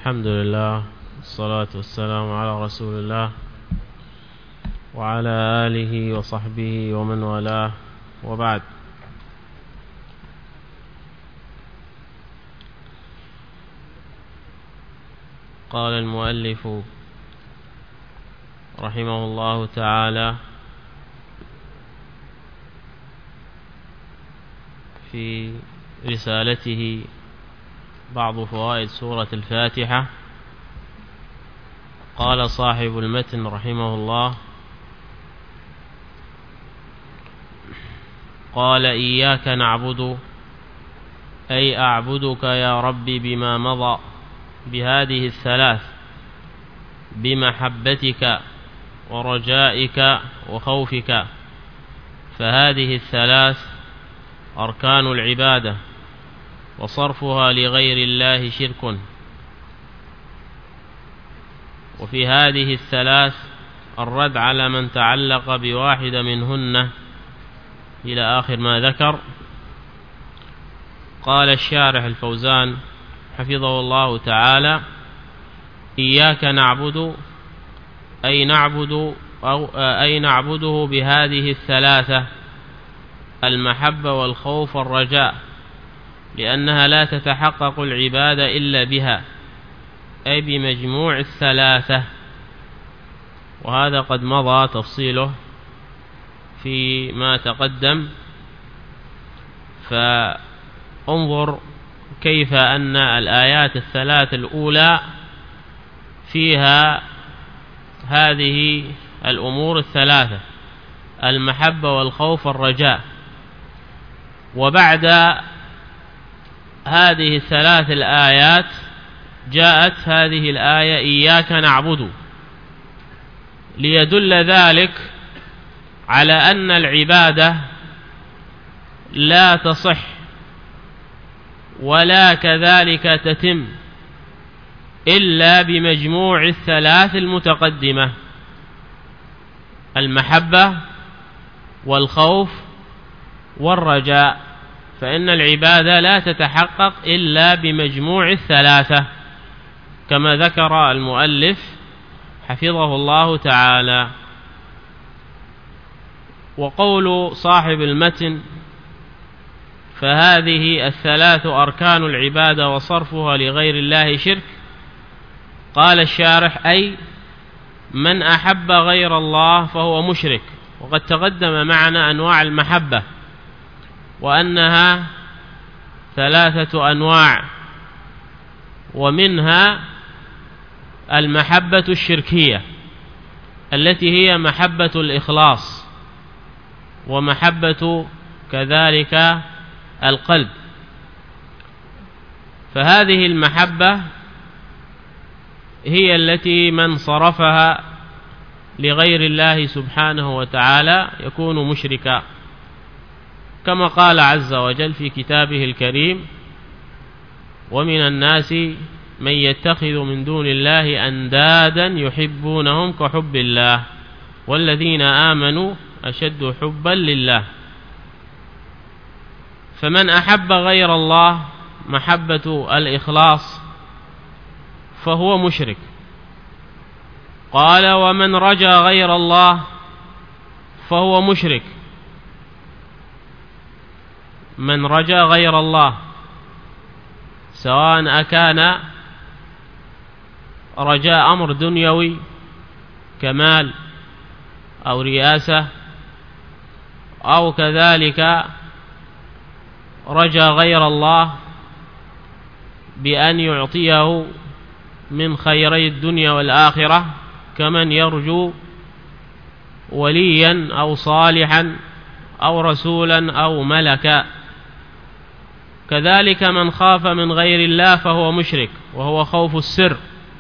الحمد لله والصلاة والسلام على رسول الله وعلى آله وصحبه ومن والاه، وبعد. قال المؤلف رحمه الله تعالى في رسالته بعض فوائد سورة الفاتحة، قال صاحب المتن رحمه الله: قال إياك نعبد، أي أعبدك يا ربي بما مضى بهذه الثلاث، بمحبتك ورجائك وخوفك، فهذه الثلاث أركان العبادة، وصرفها لغير الله شرك. وفي هذه الثلاث الرد على من تعلق بواحدة منهن إلى آخر ما ذكر. قال الشارح الفوزان حفظه الله تعالى: إياك نعبد، أي نعبده بهذه الثلاثة، المحبة والخوف والرجاء، لأنها لا تتحقق العبادة إلا بها، أي بمجموع الثلاثة، وهذا قد مضى تفصيله فيما تقدم. فانظر كيف أن الآيات الثلاث الأولى فيها هذه الأمور الثلاثة: المحبة والخوف والرجاء، وبعد هذه الثلاث الآيات جاءت هذه الآية: إياك نعبد، ليدل ذلك على أن العبادة لا تصح ولا كذلك تتم إلا بمجموع الثلاث المتقدمة: المحبة والخوف والرجاء، فإن العبادة لا تتحقق إلا بمجموع الثلاثة كما ذكر المؤلف حفظه الله تعالى. وقول صاحب المتن: فهذه الثلاث أركان العبادة وصرفها لغير الله شرك، قال الشارح: أي من أحب غير الله فهو مشرك. وقد تقدم معنا أنواع المحبة، وأنها ثلاثة أنواع، ومنها المحبة الشركية التي هي محبة الإخلاص، ومحبة كذلك القلب. فهذه المحبة هي التي من صرفها لغير الله سبحانه وتعالى يكون مشركا، كما قال عز وجل في كتابه الكريم: ومن الناس من يتخذ من دون الله أندادا يحبونهم كحب الله والذين آمنوا أشد حبا لله. فمن أحب غير الله محبة الإخلاص فهو مشرك. قال: ومن رجا غير الله فهو مشرك. من رجا غير الله، سواء أكان رجاء أمر دنيوي كمال أو رياسة، أو كذلك رجا غير الله بأن يعطيه من خيري الدنيا والآخرة، كمن يرجو وليا أو صالحا أو رسولا أو ملكا. كذلك من خاف من غير الله فهو مشرك، وهو خوف السر،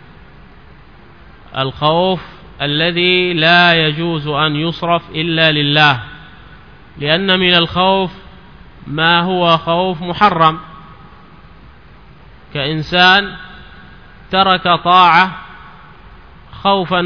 الخوف الذي لا يجوز أن يصرف إلا لله، لأن من الخوف ما هو خوف محرم، كإنسان ترك طاعة خوفا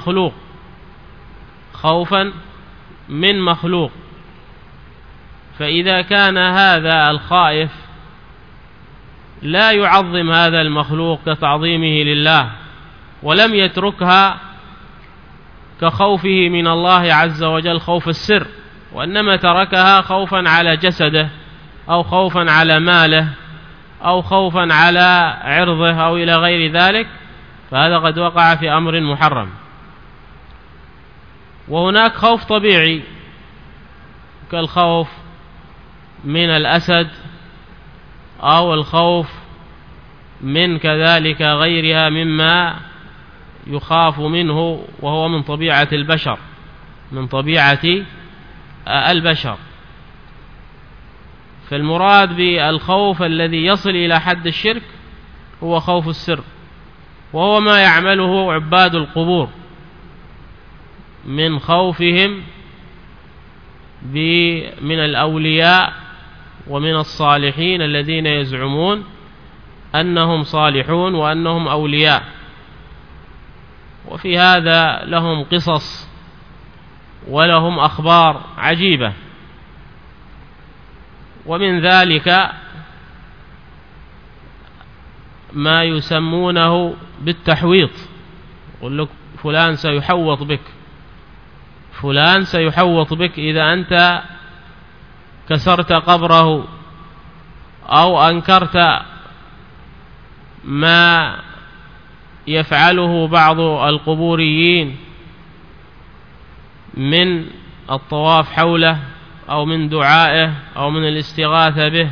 من مخلوق، فإذا كان هذا الخائف لا يعظم هذا المخلوق كتعظيمه لله، ولم يتركها كخوفه من الله عز وجل خوف السر، وإنما تركها خوفا على جسده أو خوفا على ماله أو خوفا على عرضه أو إلى غير ذلك، فهذا قد وقع في أمر محرم. وهناك خوف طبيعي كالخوف من الأسد أو الخوف من كذلك غيرها مما يخاف منه، وهو من طبيعة البشر، من طبيعة البشر. فالمراد بالخوف الذي يصل إلى حد الشرك هو خوف السر، وهو ما يعمله عباد القبور من خوفهم من الأولياء ومن الصالحين الذين يزعمون أنهم صالحون وأنهم أولياء. وفي هذا لهم قصص ولهم أخبار عجيبة. ومن ذلك ما يسمونه بالتحويط، يقول لك فلان سيحوط بك، فلان سيحوط بك إذا أنت كسرت قبره أو أنكرت ما يفعله بعض القبوريين من الطواف حوله أو من دعائه أو من الاستغاثة به.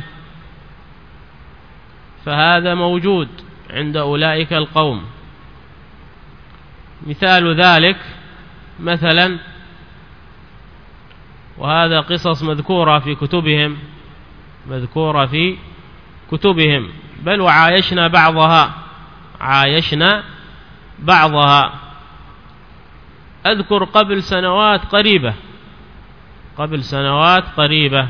فهذا موجود عند أولئك القوم. مثال ذلك مثلا، وهذا قصص مذكورة في كتبهم، مذكورة في كتبهم، بل وعايشنا بعضها، عايشنا بعضها. أذكر قبل سنوات قريبة، قبل سنوات قريبة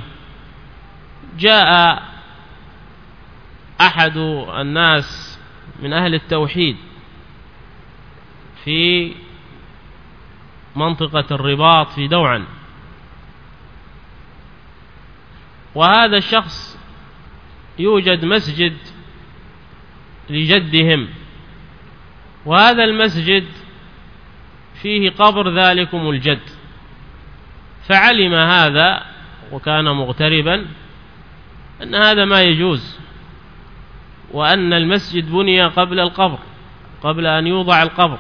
جاء أحد الناس من أهل التوحيد في منطقة الرباط في دوعا، وهذا الشخص يوجد مسجد لجدهم، وهذا المسجد فيه قبر ذلكم الجد. فعلم هذا وكان مغتربا أن هذا ما يجوز، وأن المسجد بني قبل القبر، قبل أن يوضع القبر.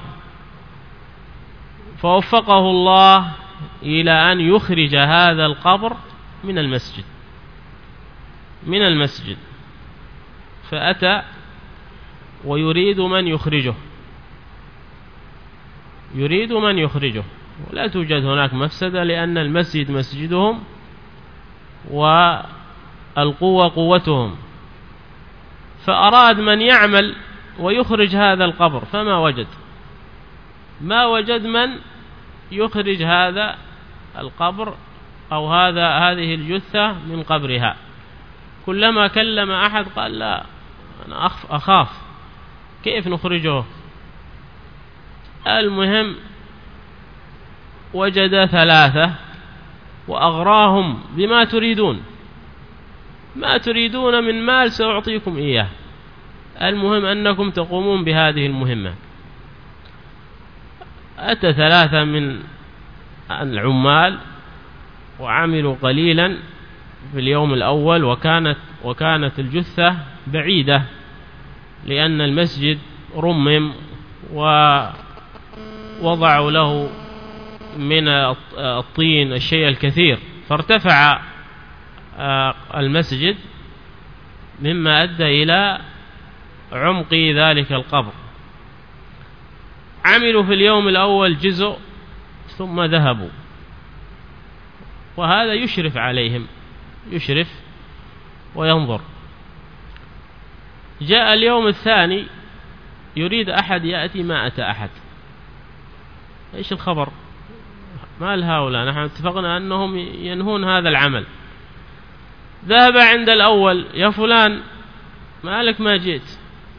فوفقه الله إلى أن يخرج هذا القبر من المسجد، من المسجد. فأتى ويريد من يخرجه، يريد من يخرجه، ولا توجد هناك مفسدة، لأن المسجد مسجدهم والقوة قوتهم. فأراد من يعمل ويخرج هذا القبر، فما وجد، ما وجد من يخرج هذا القبر أو هذه الجثة من قبرها. كلما كلم أحد قال لا، أنا أخاف، كيف نخرجه؟ المهم وجد ثلاثة وأغراهم بما تريدون، ما تريدون من مال سأعطيكم إياه، المهم أنكم تقومون بهذه المهمة. أتى ثلاثة من العمال وعملوا قليلا في اليوم الأول، وكانت الجثة بعيدة، لأن المسجد رمم ووضعوا له من الطين الشيء الكثير، فارتفع المسجد مما أدى إلى عمق ذلك القبر. عملوا في اليوم الأول جزء ثم ذهبوا، وهذا يشرف عليهم، يشرف وينظر. جاء اليوم الثاني يريد أحد يأتي، ما أتى أحد. إيش الخبر؟ ما لهؤلاء، نحن اتفقنا أنهم ينهون هذا العمل. ذهب عند الأول، يا فلان ما لك ما جئت؟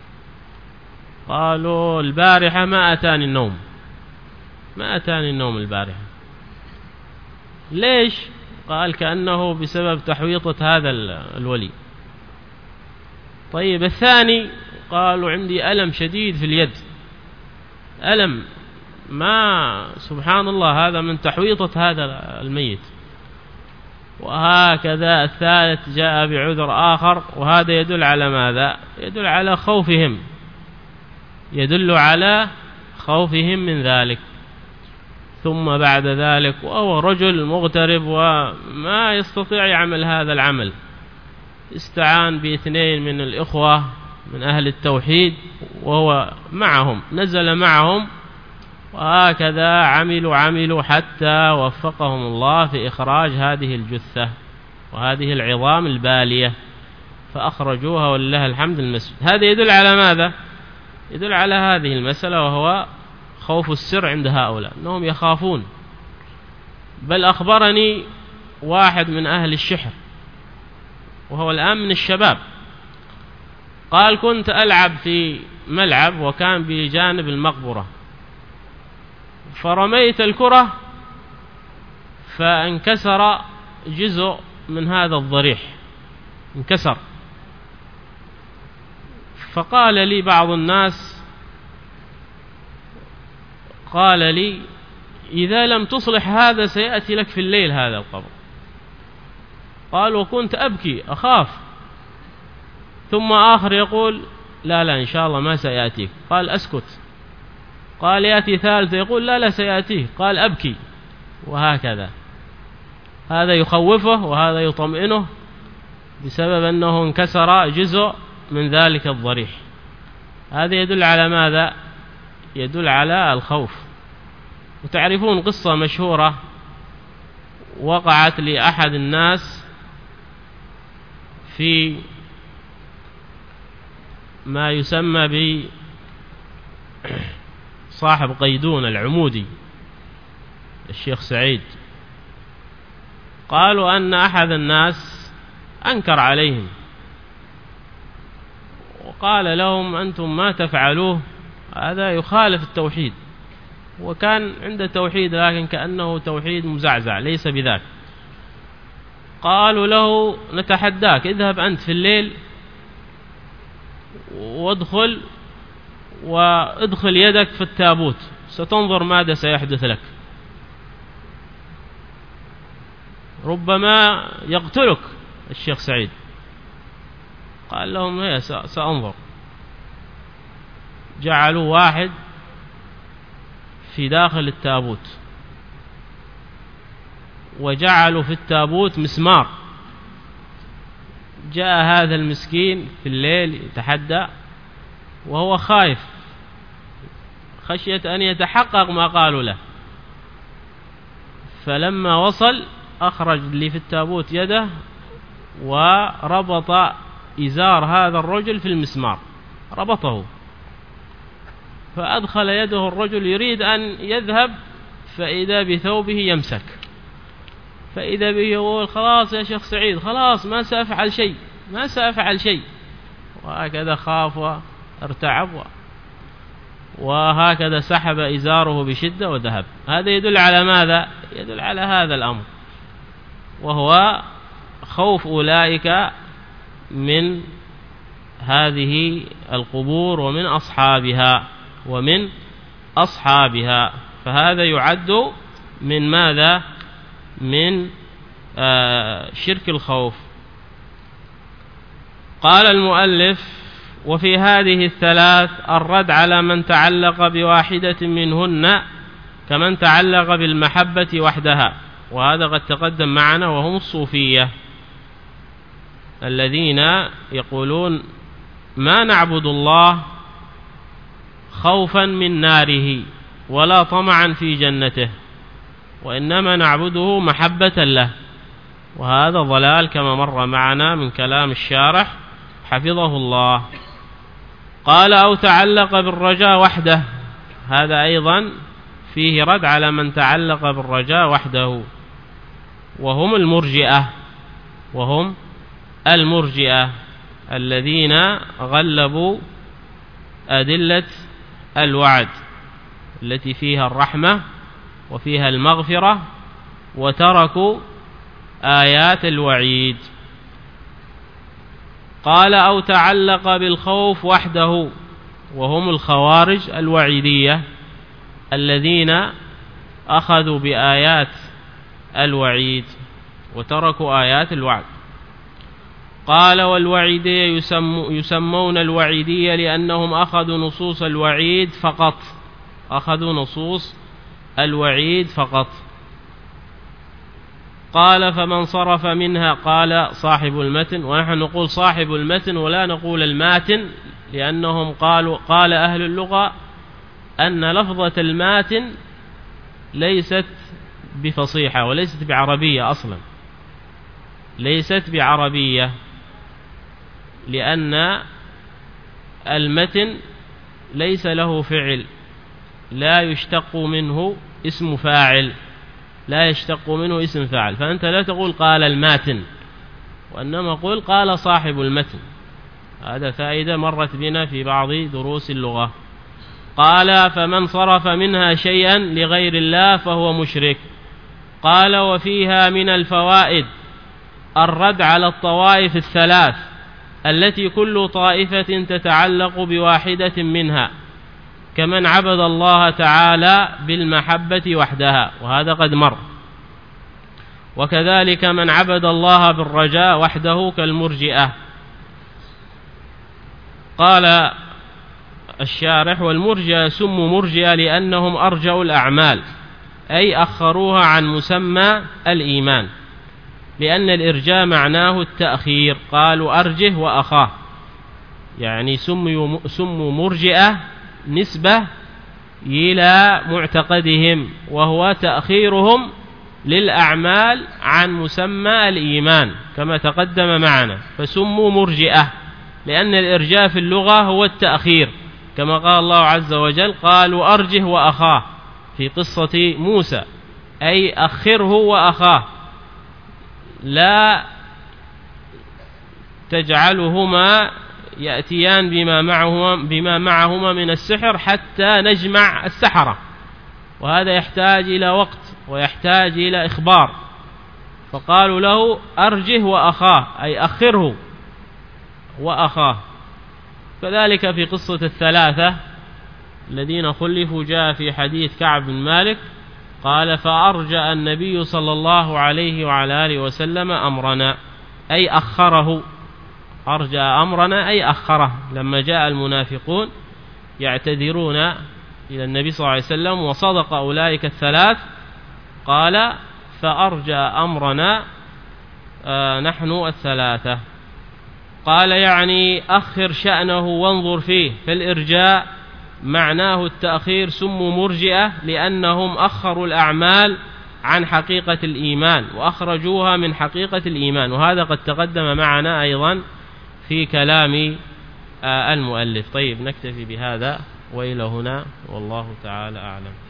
قالوا البارحة ما أتاني النوم، ما أتاني النوم البارحة. ليش؟ قال كأنه بسبب تحويطة هذا الولي، طيب الثاني قالوا عندي ألم شديد في اليد، ألم ما سبحان الله هذا من تحويطة هذا الميت. وهكذا الثالث جاء بعذر آخر، وهذا يدل على ماذا؟ يدل على خوفهم، يدل على خوفهم من ذلك. ثم بعد ذلك وهو رجل مغترب وما يستطيع يعمل هذا العمل، استعان باثنين من الإخوة من أهل التوحيد وهو معهم، نزل معهم، وهكذا عملوا حتى وفقهم الله في إخراج هذه الجثة وهذه العظام البالية، فأخرجوها ولله الحمد المسجد. هذا يدل على ماذا؟ يدل على هذه المسألة، وهو خوف السر عند هؤلاء، أنهم يخافون. بل أخبرني واحد من أهل الشحر وهو الآن من الشباب، قال كنت ألعب في ملعب وكان بجانب المقبرة، فرميت الكرة فانكسر جزء من هذا الضريح، انكسر. فقال لي بعض الناس، قال لي إذا لم تصلح هذا سيأتي لك في الليل هذا القبر. قال وكنت أبكي أخاف. ثم آخر يقول لا إن شاء الله ما سيأتيك. قال أسكت. قال يأتي ثالث يقول لا سيأتيه. قال أبكي. وهكذا، هذا يخوفه وهذا يطمئنه بسبب أنه انكسر جزء من ذلك الضريح. هذا يدل على ماذا؟ يدل على الخوف. وتعرفون قصة مشهورة وقعت لأحد الناس في ما يسمى بصاحب قيدون العمودي الشيخ سعيد. قالوا أن أحد الناس أنكر عليهم وقال لهم أنتم ما تفعلوه هذا يخالف التوحيد، وكان عنده توحيد لكن كأنه توحيد مزعزع ليس بذاك. قالوا له نتحداك، اذهب أنت في الليل وادخل يدك في التابوت ستنظر ماذا سيحدث لك، ربما يقتلك الشيخ سعيد. قال لهم هي سأنظر. جعلوا واحد في داخل التابوت وجعلوا في التابوت مسمار. جاء هذا المسكين في الليل يتحدى وهو خايف خشية أن يتحقق ما قالوا له. فلما وصل أخرج لي في التابوت يده وربط إزار هذا الرجل في المسمار، ربطه. فأدخل يده الرجل يريد أن يذهب فإذا بثوبه يمسك، فإذا به يقول خلاص يا شيخ سعيد خلاص ما سأفعل شيء. وهكذا خاف وارتعب وهكذا سحب إزاره بشدة وذهب. هذا يدل على ماذا؟ يدل على هذا الأمر، وهو خوف أولئك من هذه القبور ومن أصحابها. فهذا يعد من ماذا؟ من شرك الخوف. قال المؤلف وفي هذه الثلاث الرد على من تعلق بواحدة منهن كمن تعلق بالمحبة وحدها، وهذا قد تقدم معنا، وهم الصوفية الذين يقولون ما نعبد الله خوفا من ناره ولا طمعا في جنته، وإنما نعبده محبة له. وهذا ضلال كما مر معنا من كلام الشارح حفظه الله. قال أو تعلق بالرجاء وحده، هذا أيضا فيه رد على من تعلق بالرجاء وحده، وهم المرجئة الذين غلبوا أدلة الوعد التي فيها الرحمة وفيها المغفرة، وتركوا آيات الوعيد. قال أو تعلق بالخوف وحده، وهم الخوارج الوعيدية الذين أخذوا بآيات الوعيد وتركوا آيات الوعد. قال والوعيدية يسمون الوعيدية لأنهم أخذوا نصوص الوعيد فقط، أخذوا نصوص الوعيد فقط. قال فمن صرف منها، قال صاحب المتن، ونحن نقول صاحب المتن ولا نقول الماتن، لأنهم قال أهل اللغة أن لفظة الماتن ليست بفصيحة وليست بعربية أصلا، ليست بعربية، لأن المتن ليس له فعل، لا يشتق منه اسم فاعل، لا يشتق منه اسم فاعل، فأنت لا تقول قال الماتن، وإنما قل قال صاحب المتن. هذا فائدة مرت بنا في بعض دروس اللغة. قال فمن صرف منها شيئا لغير الله فهو مشرك. قال وفيها من الفوائد الرد على الطوائف الثلاث التي كل طائفة تتعلق بواحدة منها، كمن عبد الله تعالى بالمحبة وحدها، وهذا قد مر، وكذلك من عبد الله بالرجاء وحده كالمرجئة. قال الشارح والمرجئة سموا مرجئة لأنهم أرجعوا الأعمال، أي أخروها عن مسمى الإيمان، لأن الإرجاء معناه التأخير، قالوا أرجه وأخاه، يعني سموا مرجئة نسبة إلى معتقدهم، وهو تأخيرهم للأعمال عن مسمى الإيمان كما تقدم معنا، فسموا مرجئة، لأن الإرجاء في اللغة هو التأخير، كما قال الله عز وجل قالوا أرجه وأخاه في قصة موسى، أي أخره وأخاه، لا تجعلهما يأتيان بما معهما من السحر حتى نجمع السحرة، وهذا يحتاج إلى وقت ويحتاج إلى إخبار، فقالوا له أرجه وأخاه، أي أخره وأخاه. كذلك في قصة الثلاثة الذين خلفوا جاء في حديث كعب بن مالك قال فأرجأ النبي صلى الله عليه وعلى آله وسلم أمرنا، أي أخره، أرجأ أمرنا أي أخره، لما جاء المنافقون يعتذرون إلى النبي صلى الله عليه وسلم وصدق أولئك الثلاث، قال فأرجأ أمرنا نحن الثلاثة. قال يعني أخر شأنه وانظر فيه، فالإرجاء معناه التأخير، سموا مرجئة لأنهم أخروا الأعمال عن حقيقة الإيمان وأخرجوها من حقيقة الإيمان، وهذا قد تقدم معنا أيضا في كلام المؤلف. طيب نكتفي بهذا وإلى هنا، والله تعالى أعلم.